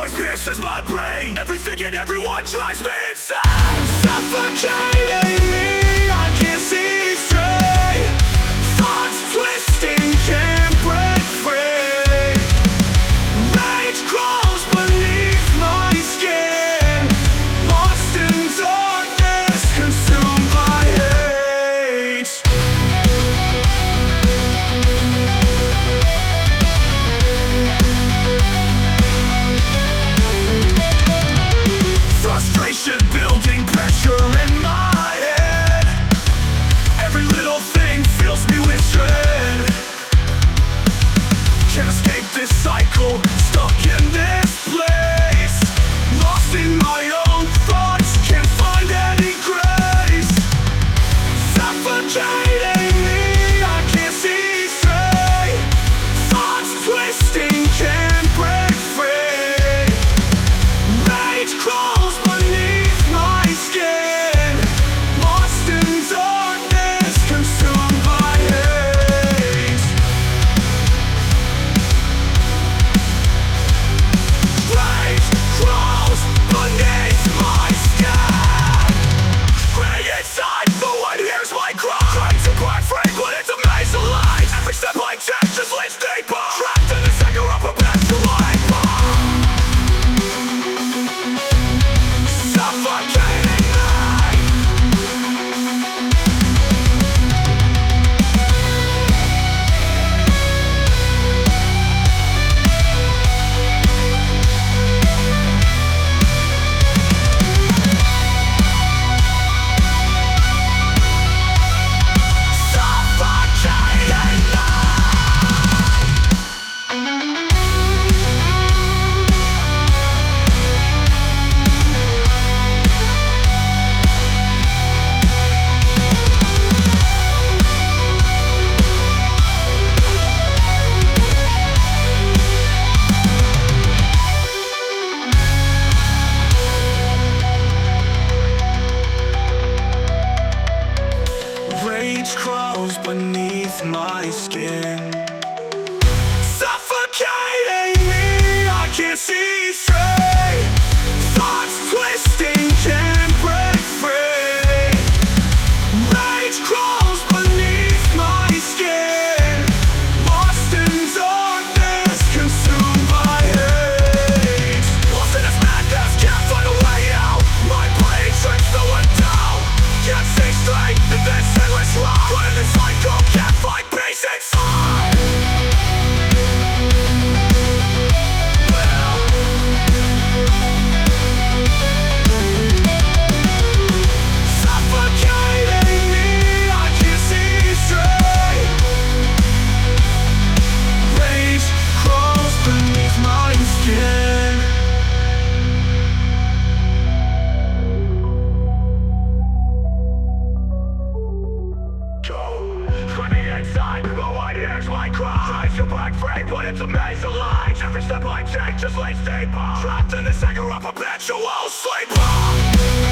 noise pierces my brain. Everything and everyone drives me insane. Suffocating me, I can't see straight. Thoughts twisting, can't break free. Rage crawls beneath my skin. Lost in darkness, consumed by hate. Frustration building pressure in my head. Every little thing fills me with dread. Can't escape this cycle, stuck in this place. Lost in my own thoughts, can't find any grace. Suffocating me, I can't see straight. Thoughts twisting, can't break free. Rage crawls beneath my skin. Lost in darkness, consumed by hate. Rage crawls beneath my skin. Grinning inside, the one hears my cry. Trying to break free, but it's a maze of lies. Every step I take just leads deeper. Trapped in the center of a bed to life. Suffocating me. Rage crawls beneath my skin. Suffocating me, I can't see straight. Thoughts twisting, can't break free. Rage crawls beneath my skin. Lost in darkness, consumed by hate. Lost in this madness, can't find a way out. My brain shrinks to a down. Can't see straight in this endless ride. But in this cycle, can't find peace inside. Suffocating me, I can't see straight. Rage crawls beneath my skin. Screaming inside, the one hears my cry. Tries to break free, but it's a maze of lies. Every step I take just leads deeper. Trapped in the center of perpetual sleep.